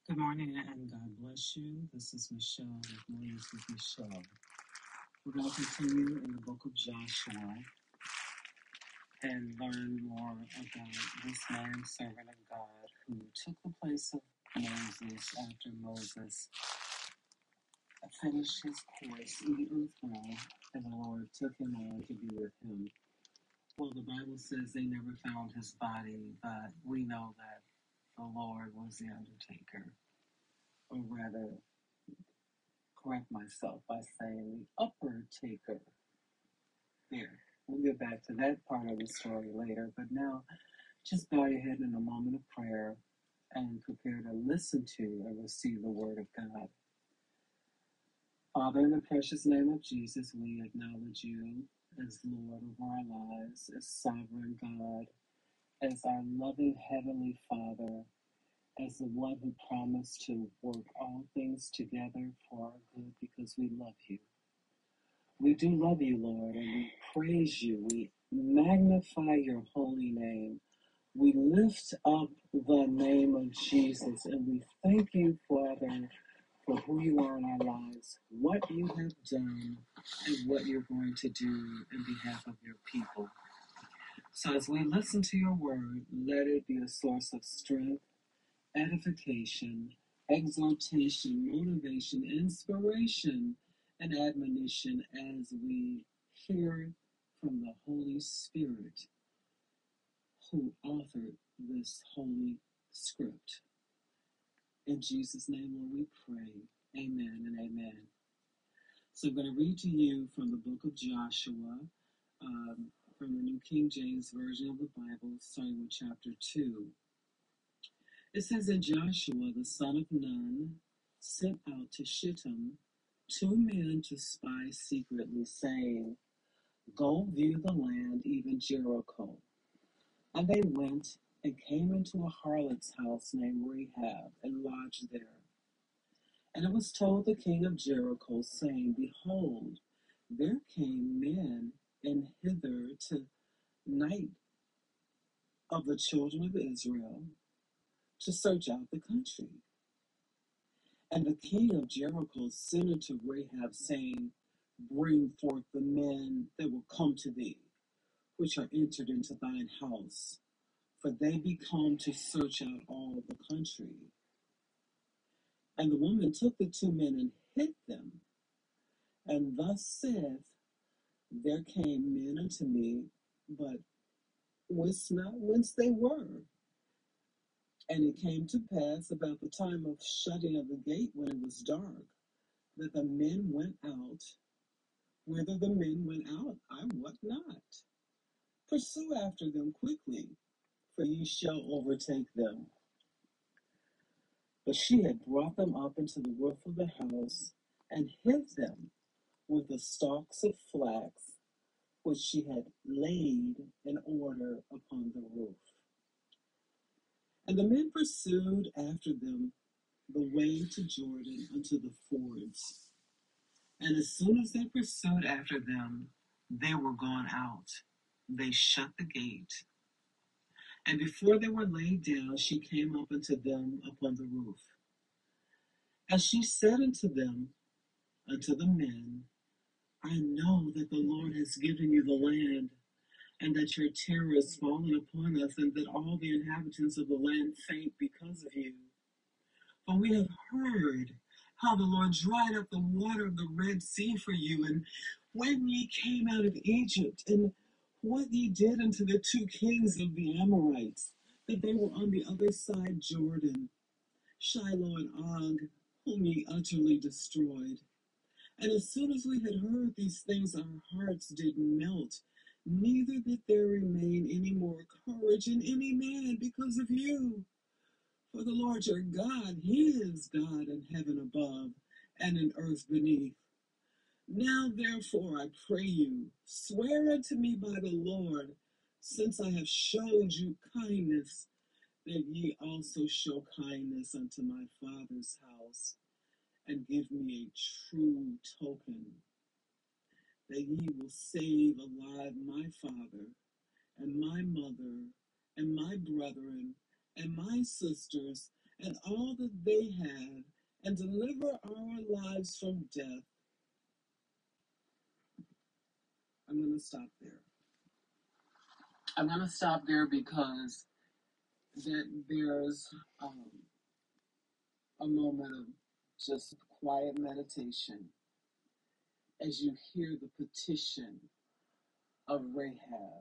Good morning and God bless you. This is Michelle with Mornings with Michelle. We're going to continue in the book of Joshua and learn more about this man, servant of God, who took the place of Moses after Moses finished his course in the earth realm, and the Lord took him on to be with him. Well, the Bible says they never found his body, but we know that the Lord was the undertaker, or rather, correct myself by saying the upper taker. There. We'll get back to that part of the story later, but now just bow your head in a moment of prayer and prepare to listen to and receive the word of God. Father, in the precious name of Jesus, we acknowledge you as Lord of our lives, as sovereign God, as our loving Heavenly Father, as the one who promised to work all things together for our good because we love you. We do love you, Lord, and we praise you. We magnify your holy name. We lift up the name of Jesus, and we thank you, Father, for who you are in our lives, what you have done, and what you're going to do in behalf of your people. So as we listen to your word, let it be a source of strength, edification, exhortation, motivation, inspiration, and admonition as we hear from the Holy Spirit who authored this holy script. In Jesus' name, Lord, we pray. Amen and amen. So I'm going to read to you from the book of Joshua, from the New King James Version of the Bible, starting with chapter 2. It says, "And Joshua, the son of Nun, sent out to Shittim 2 men to spy secretly, saying, Go view the land, even Jericho. And they went and came into a harlot's house named Rahab, and lodged there. And it was told the king of Jericho, saying, Behold, there came men in hither to night of the children of Israel to search out the country. And the king of Jericho sent unto Rahab, saying, Bring forth the men that will come to thee, which are entered into thine house, for they be come to search out all the country. And the woman took the 2 men and hid them, and thus saith, There came men unto me, but wist not whence they were. And it came to pass about the time of shutting of the gate, when it was dark, that the men went out. Whither the men went out, I wot not. Pursue after them quickly, for ye shall overtake them. But she had brought them up into the roof of the house, and hid them with the stalks of flax, which she had laid in order upon the roof. And the men pursued after them the way to Jordan unto the fords. And as soon as they pursued after them, they were gone out. They shut the gate. And before they were laid down, she came up unto them upon the roof. And she said unto them, unto the men, I know that the Lord has given you the land, and that your terror is fallen upon us, and that all the inhabitants of the land faint because of you. For we have heard how the Lord dried up the water of the Red Sea for you, and when ye came out of Egypt, and what ye did unto the 2 kings of the Amorites, that they were on the other side Jordan, Shiloh and Og, whom ye utterly destroyed. And as soon as we had heard these things, our hearts did melt, neither did there remain any more courage in any man because of you. For the Lord your God, he is God in heaven above and in earth beneath. Now therefore I pray you, swear unto me by the Lord, since I have showed you kindness, that ye also show kindness unto my father's house, and give me a true token, that ye will save alive my father, and my mother, and my brethren, and my sisters, and all that they have, and deliver our lives from death. I'm going to stop there. I'm going to stop there because there's a moment of just quiet meditation as you hear the petition of Rahab,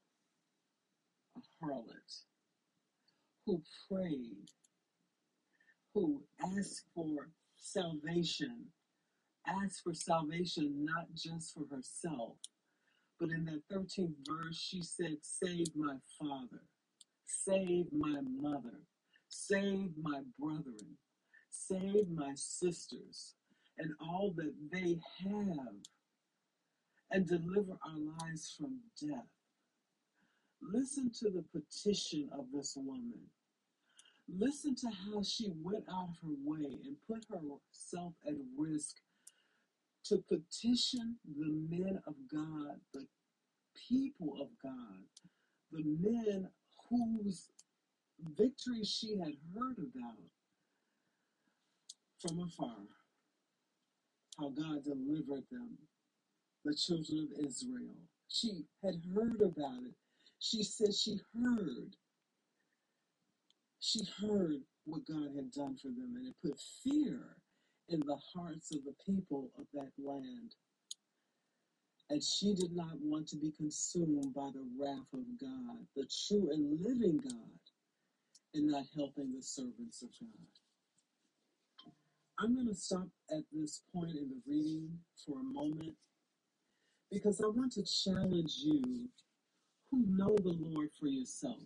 a harlot, who prayed, who asked for salvation, not just for herself, but in that 13th verse, she said, "Save my father, save my mother, save my brethren, save my sisters, and all that they have, and deliver our lives from death." Listen to the petition of this woman. Listen to how she went out of her way and put herself at risk to petition the men of God, the people of God, the men whose victory she had heard about from afar, how God delivered them, the children of Israel. She had heard about it. She said she heard what God had done for them, and it put fear in the hearts of the people of that land. And she did not want to be consumed by the wrath of God, the true and living God, and not helping the servants of God. I'm going to stop at this point in the reading for a moment because I want to challenge you who know the Lord for yourself.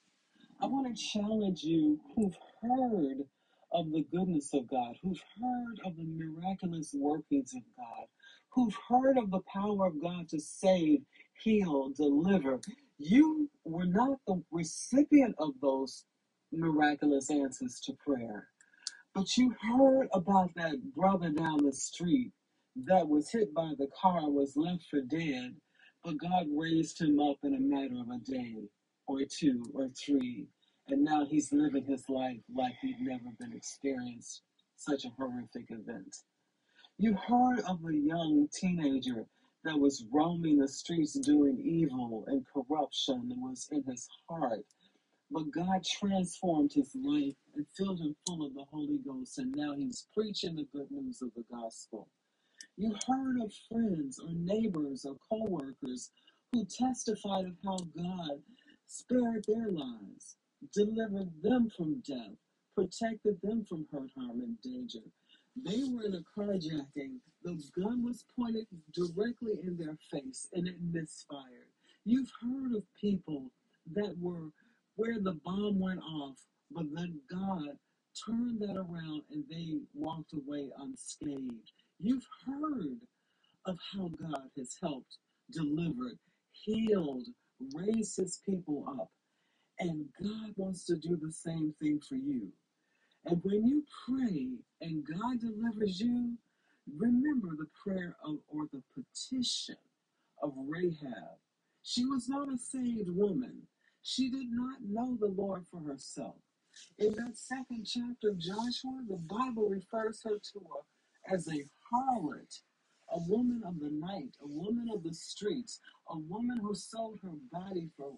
I want to challenge you who've heard of the goodness of God, who've heard of the miraculous workings of God, who've heard of the power of God to save, heal, deliver. You were not the recipient of those miraculous answers to prayer. But you heard about that brother down the street that was hit by the car and was left for dead, but God raised him up in a matter of a day or two or three, and now he's living his life like he'd never been experienced such a horrific event. You heard of a young teenager that was roaming the streets doing evil and corruption and was in his heart, but God transformed his life and filled him full of the Holy Ghost, and now he's preaching the good news of the gospel. You heard of friends or neighbors or co-workers who testified of how God spared their lives, delivered them from death, protected them from hurt, harm, and danger. They were in a carjacking. The gun was pointed directly in their face and it misfired. You've heard of people that were where the bomb went off, but then God turned that around and they walked away unscathed. You've heard of how God has helped, delivered, healed, raised his people up. And God wants to do the same thing for you. And when you pray and God delivers you, remember the prayer of, or the petition of Rahab. She was not a saved woman. She did not know the Lord for herself. In that second chapter of Joshua, the Bible refers her to as a harlot, a woman of the night, a woman of the streets, a woman who sold her body for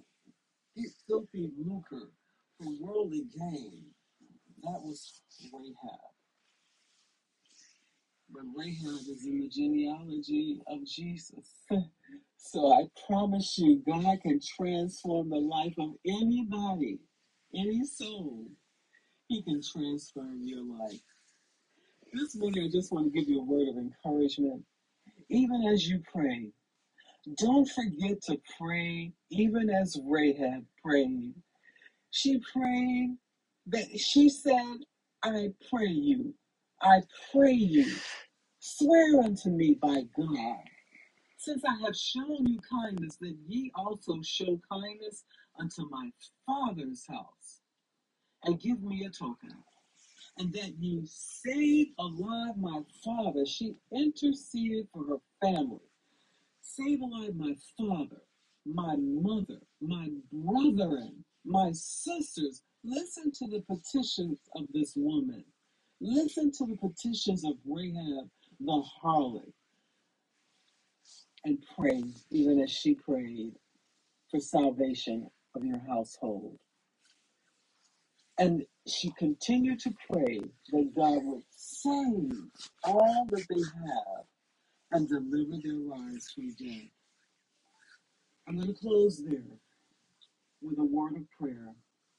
filthy lucre, for worldly gain. That was Rahab. But Rahab is in the genealogy of Jesus. So I promise you, God can transform the life of anybody, any soul. He can transform your life. This morning, I just want to give you a word of encouragement. Even as you pray, don't forget to pray, even as Rahab prayed. She prayed that she said, I pray you, swear unto me by God, since I have shown you kindness, that ye also show kindness unto my father's house, and give me a token, and that ye save alive my father. She interceded for her family. Save alive my father, my mother, my brethren, my sisters. Listen to the petitions of this woman. Listen to the petitions of Rahab the harlot and pray, even as she prayed for salvation of your household. And she continued to pray that God would save all that they have and deliver their lives from death. I'm going to close there with a word of prayer.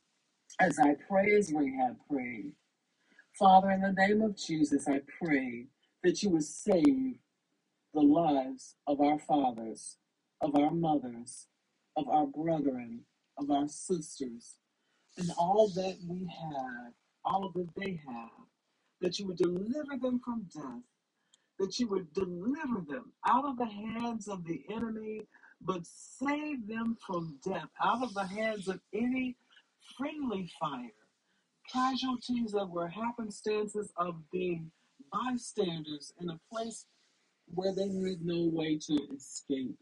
As I pray as Rahab prayed, Father, in the name of Jesus, I pray that you would save the lives of our fathers, of our mothers, of our brethren, of our sisters, and all that we have, all that they have, that you would deliver them from death, that you would deliver them out of the hands of the enemy, but save them from death, out of the hands of any friendly fire, casualties that were happenstances of being bystanders in a place where they had no way to escape.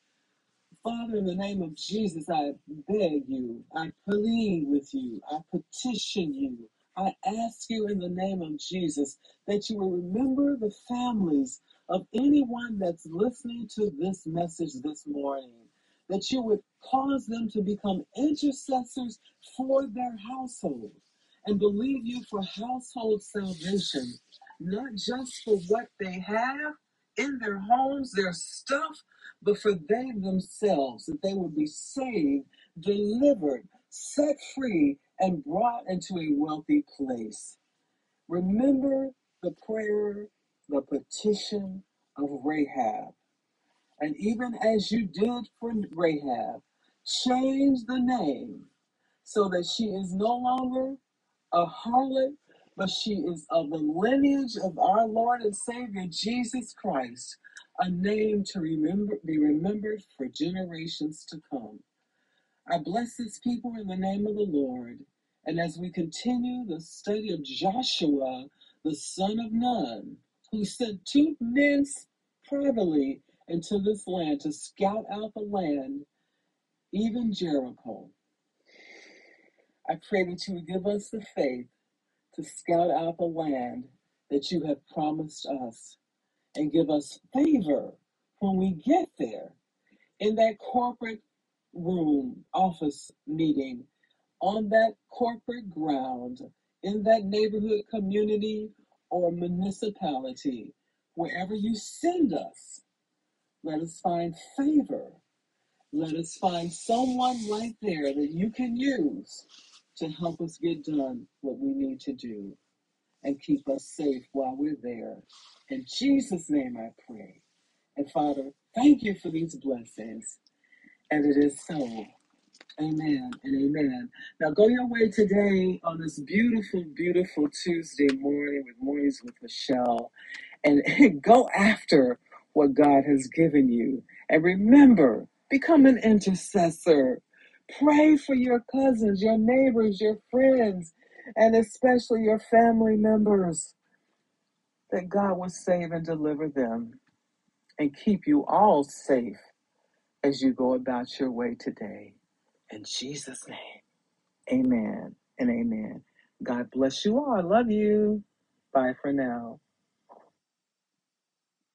Father, in the name of Jesus, I beg you, I plead with you, I petition you, I ask you in the name of Jesus that you will remember the families of anyone that's listening to this message this morning, that you would cause them to become intercessors for their household and believe you for household salvation, not just for what they have in their homes, their stuff, but for they themselves, that they would be saved, delivered, set free, and brought into a wealthy place. Remember the prayer, the petition of Rahab. And even as you did for Rahab, change the name so that she is no longer a harlot, but she is of the lineage of our Lord and Savior Jesus Christ, a name to be remembered for generations to come. I bless this people in the name of the Lord. And as we continue the study of Joshua, the son of Nun, who sent two men privately into this land to scout out the land, even Jericho, I pray that you would give us the faith to scout out the land that you have promised us and give us favor when we get there in that corporate room, office meeting, on that corporate ground, in that neighborhood community or municipality, wherever you send us. Let us find favor. Let us find someone right there that you can use to help us get done what we need to do and keep us safe while we're there. In Jesus' name I pray. And Father, thank you for these blessings. And it is so. Amen and amen. Now go your way today on this beautiful, beautiful Tuesday morning with Mornings with Michelle, and go after what God has given you. And remember, become an intercessor. Pray for your cousins, your neighbors, your friends, and especially your family members, that God will save and deliver them and keep you all safe as you go about your way today. In Jesus' name, amen and amen. God bless you all. I love you. Bye for now.